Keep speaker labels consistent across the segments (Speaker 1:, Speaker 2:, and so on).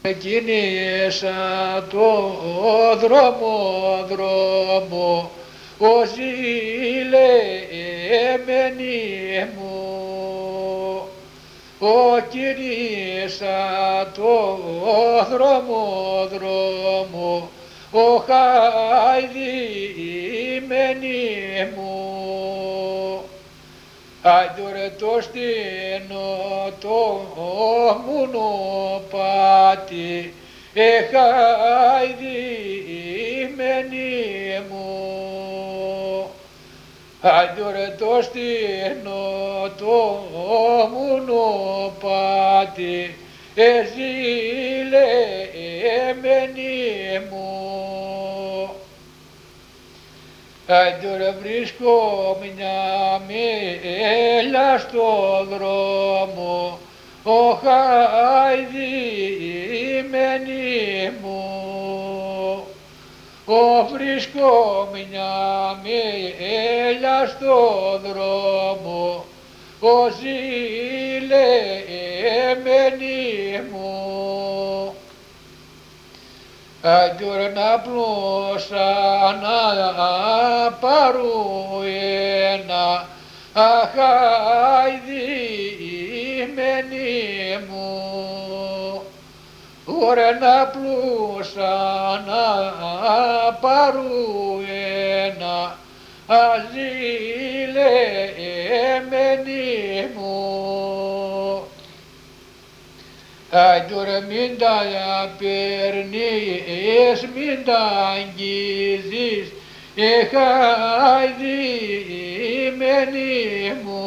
Speaker 1: Κίνησα το δρόμο, ο ζηλεμένη μου. Κίνησα το δρόμο, ο χαϊδημένη μου. Άιντορε το στενό το μονοπάτι, χαϊδημένη μου. Άιντορε το στενό το μονοπάτι, ζηλεμένη μου. Άιντορε βρίσκω μια μέλα στο δρόμο, ο χαϊδημένη μου. Βρίσκω μια μέλα στο δρόμο, ο ζηλεμένη μου. Άιντορε να πλώσα να πάρω ένα, χαϊδημένη μου. Ωραία να πλούσα να πάρω ένα, ζηλεμένη μου. Άιντορε μην τα παίρνεις, μην τα αγγίζεις, χαϊδημένη μου.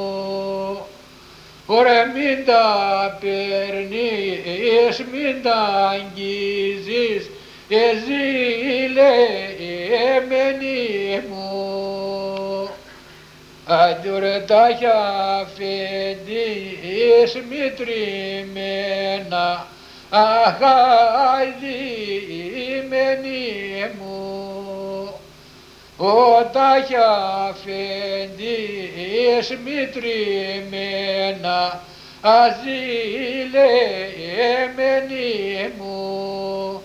Speaker 1: Ωραία μην τα παίρνεις, μην τα αγγίζεις, ζηλεμένη μου. Άιντορε τα αφεντείς μη τριμμένα, χαϊδημένη μου. Τα αφεντείς μη τριμμένα, ζηλεμένη μου.